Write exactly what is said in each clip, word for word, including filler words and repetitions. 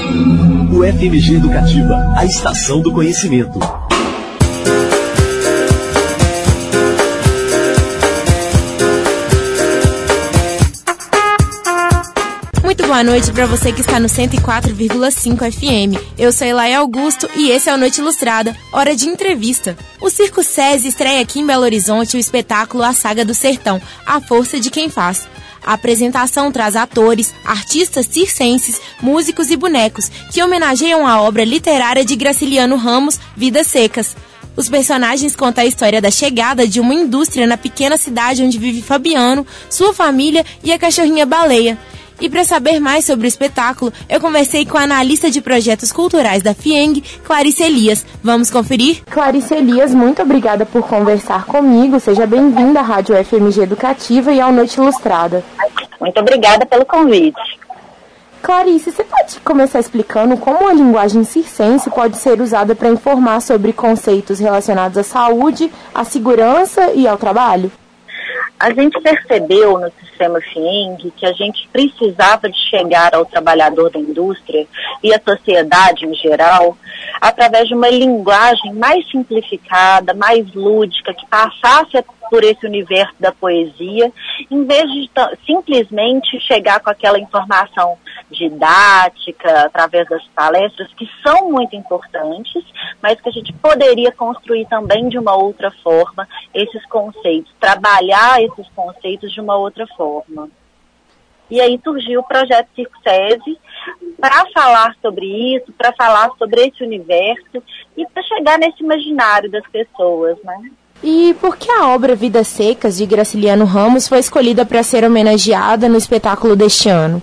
O F M G Educativa, a estação do conhecimento. Muito boa noite para você que está no cento e quatro vírgula cinco F M. Eu sou Elaia Augusto e esse é o Noite Ilustrada, hora de entrevista. O Circo SESI estreia aqui em Belo Horizonte o espetáculo A Saga do Sertão, A Força de Quem Faz. A apresentação traz atores, artistas circenses, músicos e bonecos que homenageiam a obra literária de Graciliano Ramos, Vidas Secas. Os personagens contam a história da chegada de uma indústria na pequena cidade onde vive Fabiano, sua família e a cachorrinha Baleia. E para saber mais sobre o espetáculo, eu conversei com a analista de projetos culturais da FIENG, Clarice Elias. Vamos conferir? Clarice Elias, muito obrigada por conversar comigo. Seja bem-vinda à Rádio F M G Educativa e ao Noite Ilustrada. Muito obrigada pelo convite. Clarice, você pode começar explicando como a linguagem circense pode ser usada para informar sobre conceitos relacionados à saúde, à segurança e ao trabalho? A gente percebeu no sistema FIENG que a gente precisava de chegar ao trabalhador da indústria e à sociedade em geral através de uma linguagem mais simplificada, mais lúdica, que passasse por esse universo da poesia, em vez de simplesmente chegar com aquela informação didática, através das palestras, que são muito importantes, mas que a gente poderia construir também de uma outra forma esses conceitos, trabalhar esses conceitos de uma outra forma. E aí surgiu o projeto Circo SESI para falar sobre isso, para falar sobre esse universo e para chegar nesse imaginário das pessoas, né? E por que a obra Vidas Secas, de Graciliano Ramos, foi escolhida para ser homenageada no espetáculo deste ano?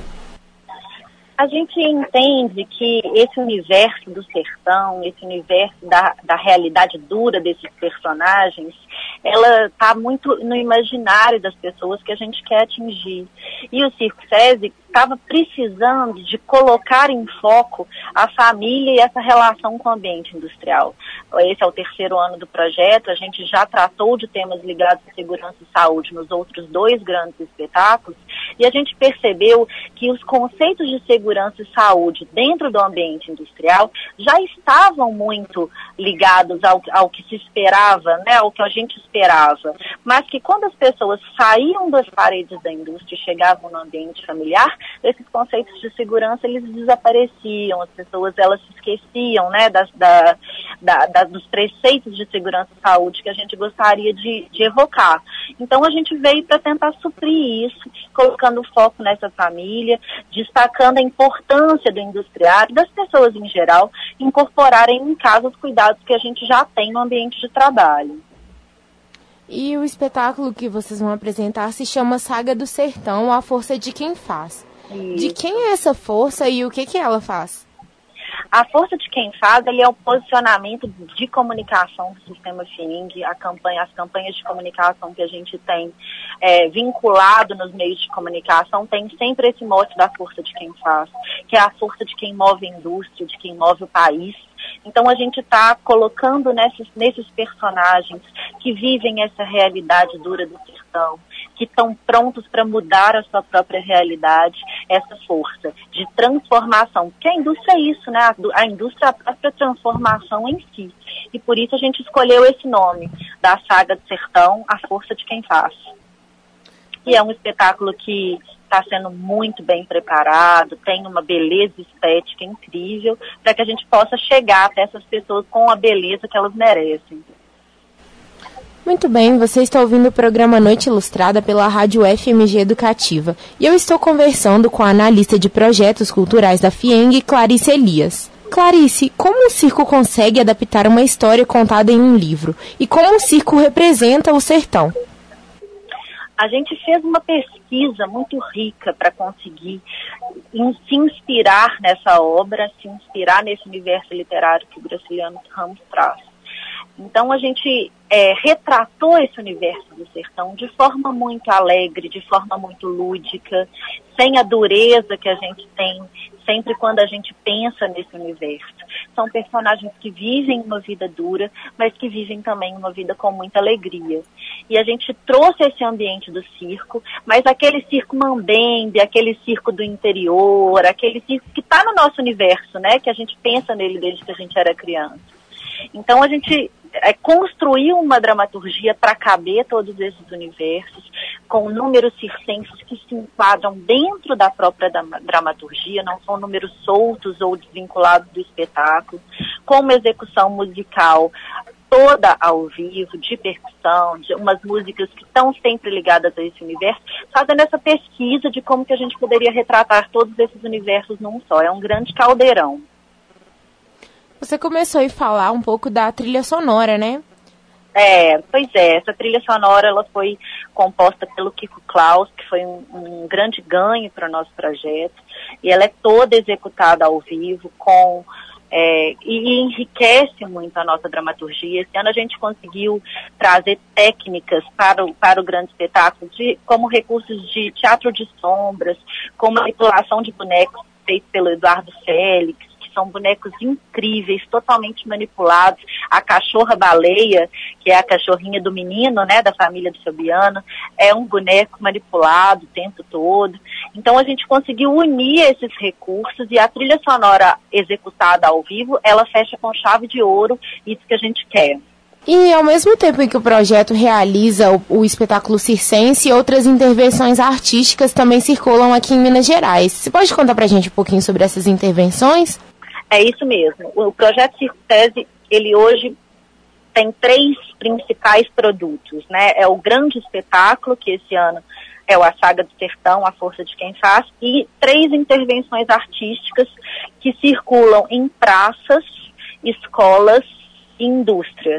A gente entende que esse universo do sertão, esse universo da, da realidade dura desses personagens, ela está muito no imaginário das pessoas que a gente quer atingir. E o Circo SESI estava precisando de colocar em foco a família e essa relação com o ambiente industrial. Esse é o terceiro ano do projeto, a gente já tratou de temas ligados à segurança e saúde nos outros dois grandes espetáculos, e a gente percebeu que os conceitos de segurança e saúde dentro do ambiente industrial já estavam muito ligados ao, ao que se esperava, né, ao que a gente esperava, mas que quando as pessoas saíam das paredes da indústria e chegavam no ambiente familiar, esses conceitos de segurança eles desapareciam, as pessoas elas se esqueciam, né, das, da, da, da, dos preceitos de segurança e saúde que a gente gostaria de, de evocar. Então a gente veio para tentar suprir isso, colocando foco nessa família, destacando a importância do industriário, das pessoas em geral, incorporarem em casa os cuidados que a gente já tem no ambiente de trabalho. E o espetáculo que vocês vão apresentar se chama Saga do Sertão, A Força de Quem Faz. Isso. De quem é essa força e o que, que ela faz? A Força de Quem Faz ele é o posicionamento de comunicação do sistema FIENG, a campanha, as campanhas de comunicação que a gente tem é, vinculado nos meios de comunicação, tem sempre esse mote da Força de Quem Faz, que é a força de quem move a indústria, de quem move o país. Então a gente está colocando nesses, nesses personagens que vivem essa realidade dura do sertão, que estão prontos para mudar a sua própria realidade, essa força de transformação. Porque a indústria é isso, né? A indústria é a própria transformação em si. E por isso a gente escolheu esse nome, da Saga do Sertão, A Força de Quem Faz. E é um espetáculo que está sendo muito bem preparado, tem uma beleza estética incrível, para que a gente possa chegar até essas pessoas com a beleza que elas merecem. Muito bem, você está ouvindo o programa Noite Ilustrada pela Rádio F M G Educativa. E eu estou conversando com a analista de projetos culturais da FIENG, Clarice Elias. Clarice, como o circo consegue adaptar uma história contada em um livro? E como o circo representa o sertão? A gente fez uma pesquisa muito rica para conseguir se inspirar nessa obra, se inspirar nesse universo literário que o Graciliano Ramos traz. Então a gente é, retratou esse universo do sertão de forma muito alegre, de forma muito lúdica, sem a dureza que a gente tem sempre quando a gente pensa nesse universo. são personagens que vivem uma vida dura, mas que vivem também uma vida com muita alegria. E a gente trouxe esse ambiente do circo, mas aquele circo mambembe, aquele circo do interior, aquele circo que está no nosso universo, né? Que a gente pensa nele desde que a gente era criança. Então a gente é, construiu uma dramaturgia para caber todos esses universos, com números circenses que se enquadram dentro da própria dramaturgia, não são números soltos ou desvinculados do espetáculo, com uma execução musical toda ao vivo, de percussão, de umas músicas que estão sempre ligadas a esse universo, fazendo essa pesquisa de como que a gente poderia retratar todos esses universos num só. É um grande caldeirão. Você começou a falar um pouco da trilha sonora, né? É, pois é, essa trilha sonora ela foi composta pelo Kiko Klaus, que foi um, um grande ganho para o nosso projeto, e ela é toda executada ao vivo, com, é, e enriquece muito a nossa dramaturgia. Esse ano a gente conseguiu trazer técnicas para o, para o grande espetáculo, de, como recursos de teatro de sombras, com manipulação de bonecos feito pelo Eduardo Félix, são bonecos incríveis, totalmente manipulados. A cachorra-baleia, que é a cachorrinha do menino, né, da família do Fabiano, é um boneco manipulado o tempo todo. Então a gente conseguiu unir esses recursos e a trilha sonora executada ao vivo, ela fecha com chave de ouro, isso que a gente quer. E ao mesmo tempo em que o projeto realiza o, o espetáculo circense, outras intervenções artísticas também circulam aqui em Minas Gerais. Você pode contar pra gente um pouquinho sobre essas intervenções? É isso mesmo. O projeto Circo SESI, ele hoje tem três principais produtos, né? É o grande espetáculo, que esse ano é o A Saga do Sertão, A Força de Quem Faz, e três intervenções artísticas que circulam em praças, escolas e indústrias.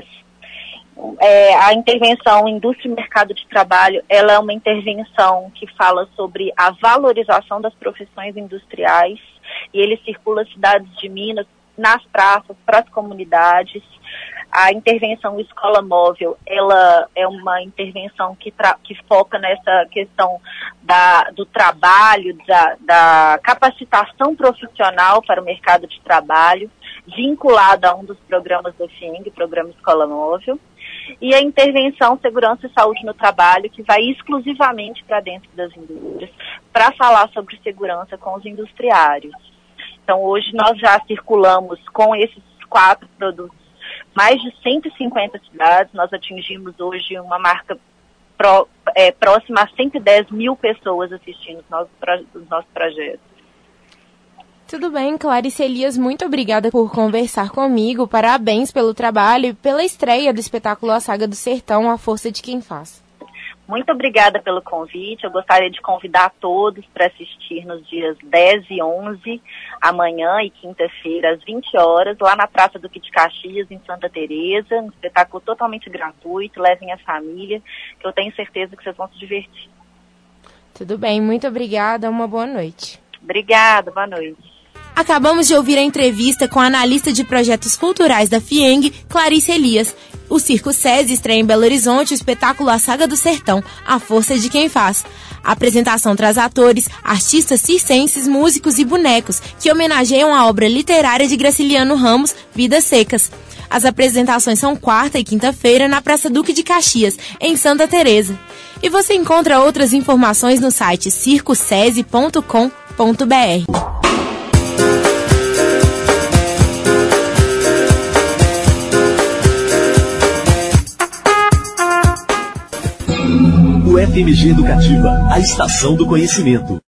É, a intervenção Indústria e Mercado de Trabalho, ela é uma intervenção que fala sobre a valorização das profissões industriais, e ele circula as cidades de Minas, nas praças, para as comunidades. A intervenção Escola Móvel, ela é uma intervenção que, tra- que foca nessa questão da, do trabalho, da, da capacitação profissional para o mercado de trabalho, vinculada a um dos programas do F I E N G, Programa Escola Móvel. E a intervenção Segurança e Saúde no Trabalho, que vai exclusivamente para dentro das indústrias, para falar sobre segurança com os industriários. Então, hoje nós já circulamos com esses quatro produtos mais de cento e cinquenta cidades. Nós atingimos hoje uma marca pró, é, próxima a cento e dez mil pessoas assistindo os nossos, os nossos projetos. Tudo bem, Clarice Elias, muito obrigada por conversar comigo. Parabéns pelo trabalho e pela estreia do espetáculo A Saga do Sertão, A Força de Quem Faz. Muito obrigada pelo convite. Eu gostaria de convidar todos para assistir nos dias dez e onze, amanhã e quinta-feira, às vinte horas, lá na Praça Duque de Caxias, em Santa Teresa. Um espetáculo totalmente gratuito. Levem a família, que eu tenho certeza que vocês vão se divertir. Tudo bem, muito obrigada. Uma boa noite. Obrigada, boa noite. Acabamos de ouvir a entrevista com a analista de projetos culturais da F I E N G, Clarice Elias. O Circo SESI estreia em Belo Horizonte o espetáculo A Saga do Sertão, A Força de Quem Faz. A apresentação traz atores, artistas circenses, músicos e bonecos que homenageiam a obra literária de Graciliano Ramos, Vidas Secas. As apresentações são quarta e quinta-feira na Praça Duque de Caxias, em Santa Teresa. E você encontra outras informações no site circo sesi ponto com ponto br. U F M G Educativa, a estação do conhecimento.